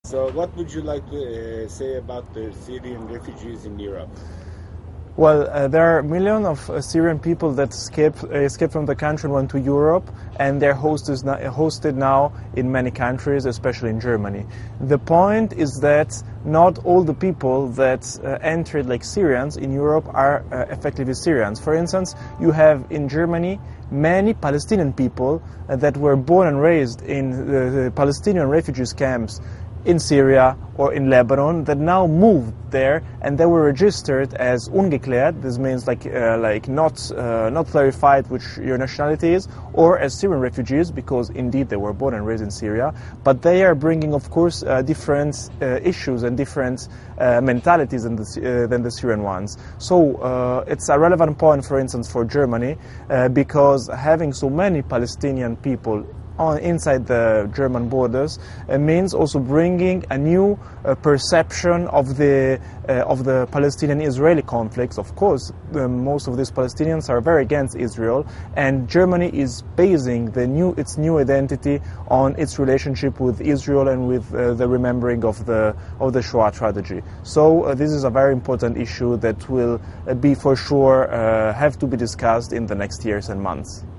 So what would you like to say about the Syrian refugees in Europe? Well, there are millions of Syrian people that escaped from the country and went to Europe, and they're hosted now in many countries, especially in Germany. The point is that not all the people that entered like Syrians in Europe are effectively Syrians. For instance, you have in Germany many Palestinian people that were born and raised in the Palestinian refugees camps in Syria or in Lebanon that now moved there, and they were registered as ungeklärt. This means like not clarified which your nationality is, or as Syrian refugees, because indeed they were born and raised in Syria. But they are bringing, of course, different issues and different mentalities than the Syrian ones. So it's a relevant point, for instance, for Germany, because having so many Palestinian people inside the German borders means also bringing a new perception of the Palestinian-Israeli conflicts. Of course, most of these Palestinians are very against Israel, and Germany is basing its new identity on its relationship with Israel and with the remembering of the Shoah tragedy. So this is a very important issue that will be for sure have to be discussed in the next years and months.